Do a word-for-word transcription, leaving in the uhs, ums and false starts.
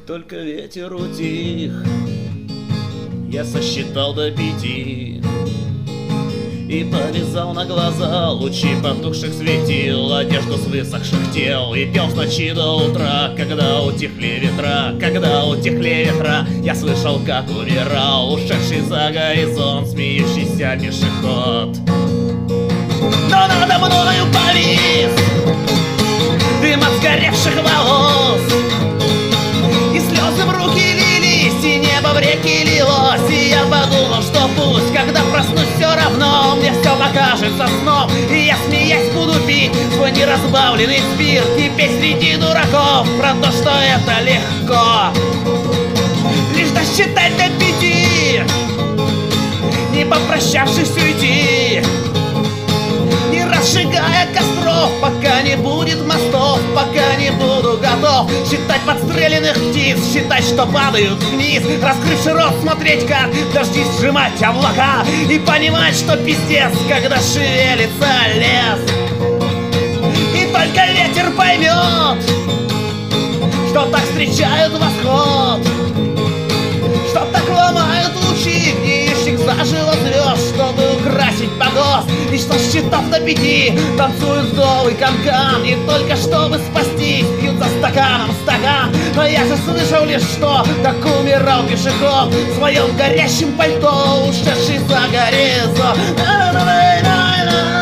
только ветер утих. Я сосчитал до пяти и повязал на глаза лучи потухших светил, одежду с высохших тел, и пел с ночи до утра, когда утихли ветра, когда утихли ветра. Я слышал, как умирал ушедший за горизонт смеющийся пешеход. Но надо мною повис дым от сгоревших волос, и слезы в руки лились, и небо в реки лилось. И я подумал, что пусть, когда проснусь, все равно мне все покажется сном, и я, смеясь, буду пить свой неразбавленный спирт и петь среди дураков про то, что это легко. Лишь досчитать до пяти, не попрощавшись уйти, не разжигая костров, пока не будет мостов, пока не буду готов считать подстреленных птиц, считать, что падают вниз, раскрывши рот, смотреть, как дожди сжимать облака, и понимать, что пиздец, когда шевелится лес. И только ветер поймет, что так встречают восход, что так ломают лучи гниющих заживо звезд, чтобы украсить погост, и что, считав до пяти, танцуют вдовы канкан, и только чтобы спастись, пьют за стаканом стакан. Но я же слышал лишь, что так умирал пешеход в своем горящем пальто, ушедший за горизонт.